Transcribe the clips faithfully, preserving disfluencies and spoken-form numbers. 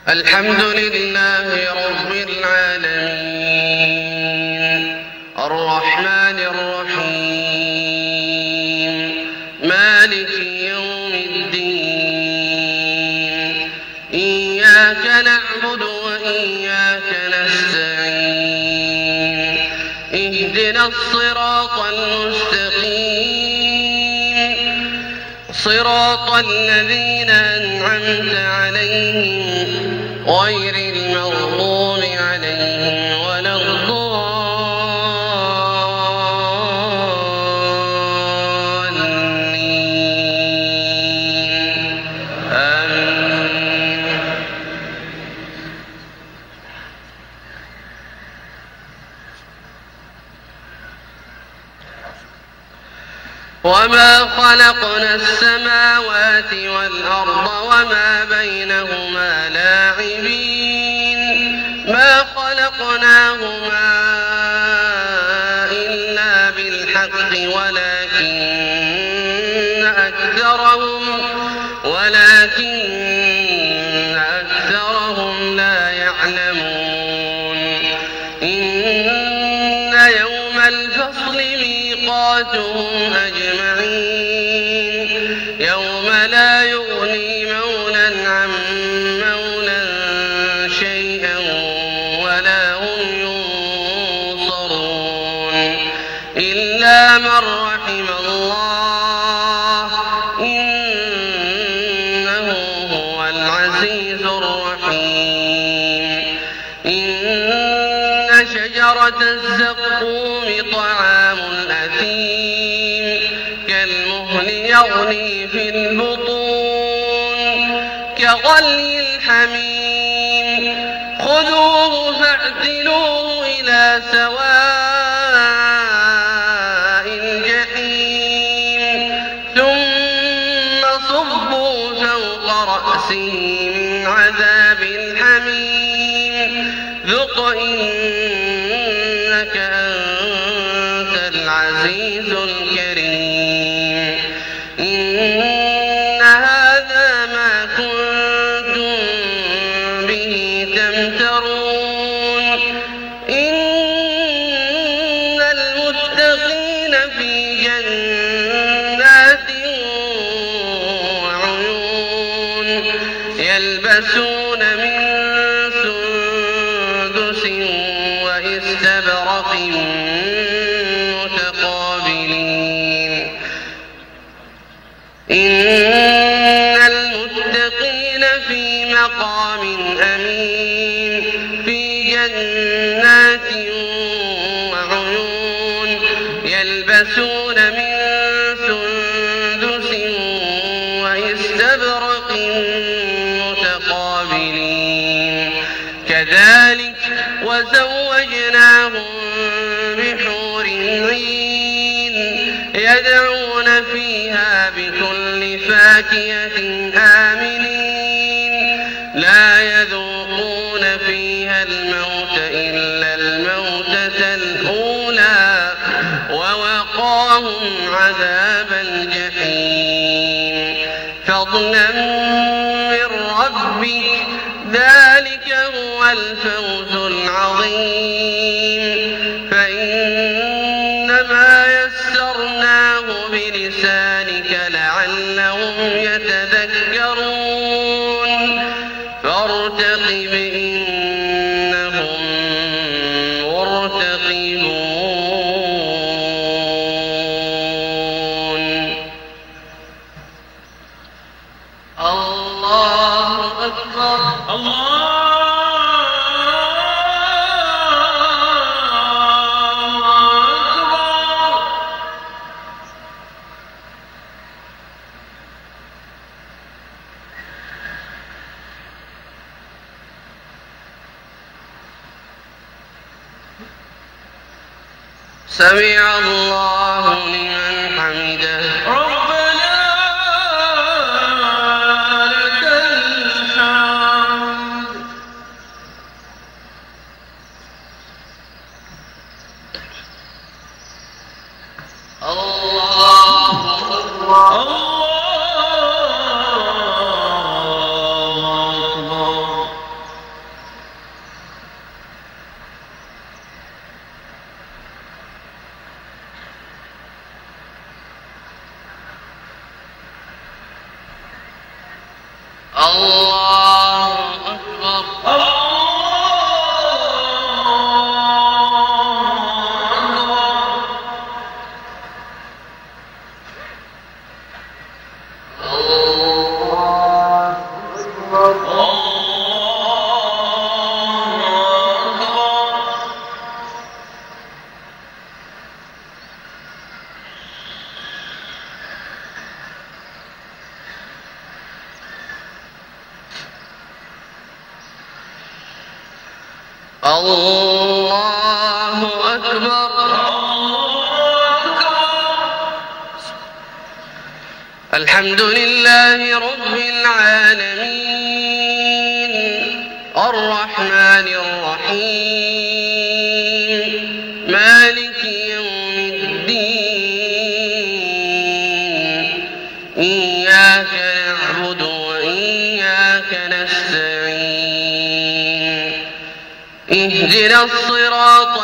الحمد لله رب العالمين الرحمن الرحيم مالك يوم الدين إياك نعبد وإياك نستعين اهدنا الصراط المستقيم صراط الذين أنعمت عليهم غير المغضوب عليهم ولا الضالين آمين. وما خلقنا السماوات والأرض وما بينهما لاعبين ما خلقناهما إلا بالحق ولكن أكثرهم ولكن أكثرهم لا يعلمون. إن يوم الفصل ميقاتهم أجمعين يوم لا يغني مولى عن مولى شيئا ولا هم ينصرون إلا من رحم الله إنه هو العزيز الرحيم. إن شجرة الزقوم طعام الأثيم كالمهل يغلي في البطون كغلي الحميم خذوه فاعتلوه إلى سواء الجحيم ثم صبوا فوق رأسه من عذاب الحميم ذق إنك أنت العزيز الكريم. إن هذا ما كنتم به تمترون. إن المتقين في جنات وعيون يلبسون من سندس وإستبرق متقابلين. إن المتقين في مقام أمين في جنات وعيون يلبسون من سندس وإستبرق متقابلين كذلك وزوجناهم بحور عين يدعون فيها بكل فاكهة آمنين لا يذوقون فيها الموت إلا الموتة الأولى ووقاهم عذاب الجحيم فضلا من ربك ذلك هو الفوز العظيم. فإنما يسرناه بلسانك لعلهم يتذكرون فارتقب إنهم مرتقبون. الله أكبر الله سمع الله لمن حمده ربنا لك الحمد. الله أكبر الله أكبر الله أكبر الله أكبر الحمد لله رب العالمين الرحمن الرحيم مالك يوم الدين إياك نعبد وإياك نستعين اهدنا الصراط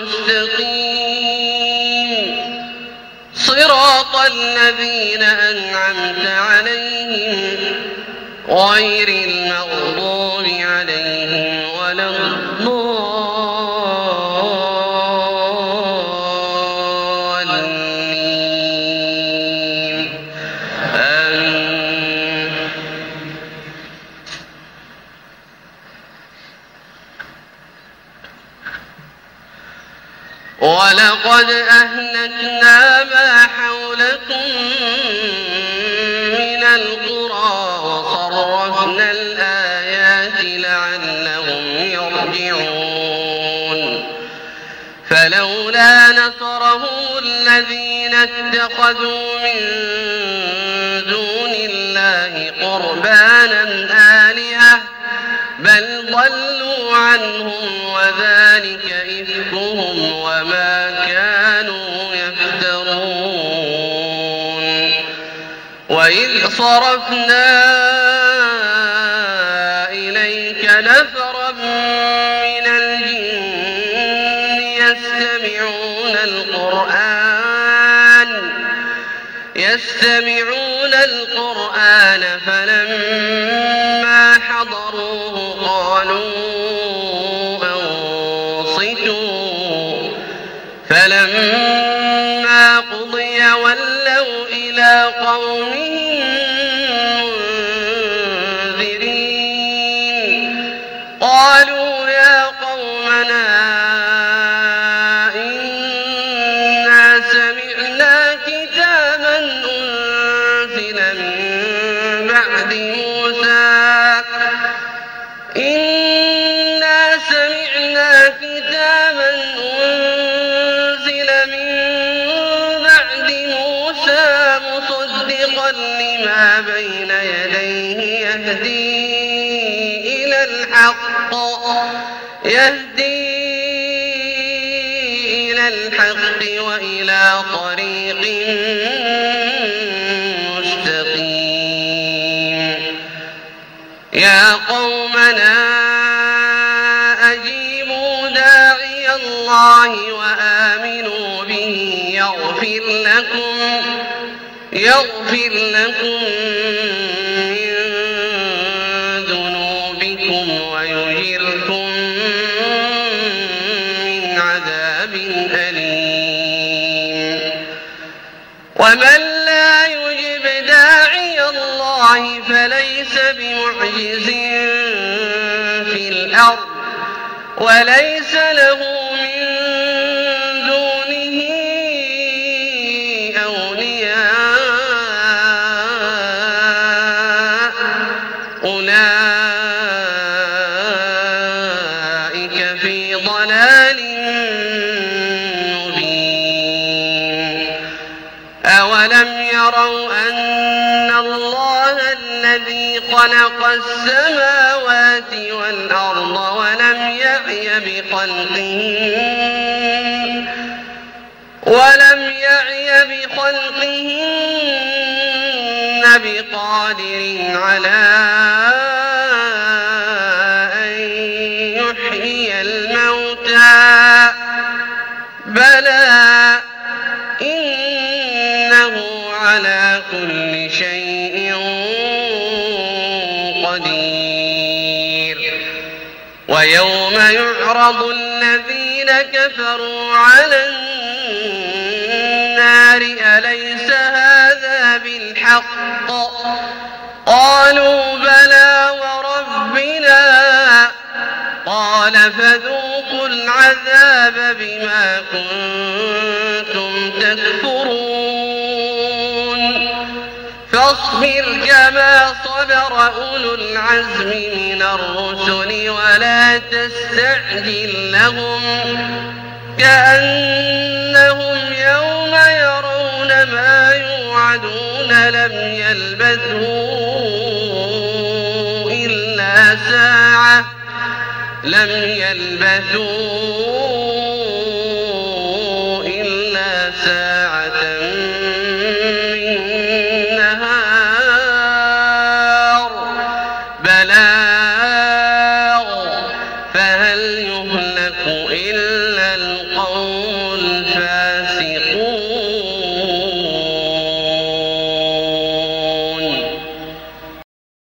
المستقيم صراط الذين أنعمت عليهم غير المغضوب عليهم ولا الضالين آمين. ولقد أهلكنا ما حولكم من القرى وصرفنا الآيات لعلهم يرجعون فلولا نصرهم الذين اتخذوا من دون الله قربانا آلهة بل ضلوا عنهم وذلك إفكهم وما كانوا يفترون وإذ صرفنا إليك نفرا من الجن يستمعون القرآن يستمعون القرآن فلما حضروه قالوا أنصتوا فلما قضي ولوا إلى قومهم منذرين قالوا يا قومنا إنا سمعنا كتابا أنزل من بعد موسى إنا سمعنا كتابا أنزل من بعد موسى مصدقا لما بين يديه يهدي إلى الحق يهدي إلى الحق وإلى طريق مستقيم يا قومنا أجيبوا داعي الله وآمنوا به يغفر لكم يغفر لكم من ذنوبكم ويجركم من عذاب أليم ومن لا يجب داعي الله فليس بمعجز في الأرض وليس له من دونه أولياء أولئك في ضلال مبين أولم يروا أن الله الذي خلق السماوات والأرض ولم يعي بخلقهن ولم يعي بخلقهن بقادر على أن يحيي الموتى بلى إنه على كل شيء قدير ويوم يعرض الذين كفروا على النار أليس هذا بالحق قالوا بلى وربنا قال فذوقوا العذاب بما كنتم تكفرون فاصبر كما صبر أولو العزم من الرسل ولا تستعجل لهم كأنهم يوم يرون ما يوعدون لم يلبثوا إلا ساعة لم يلبثوا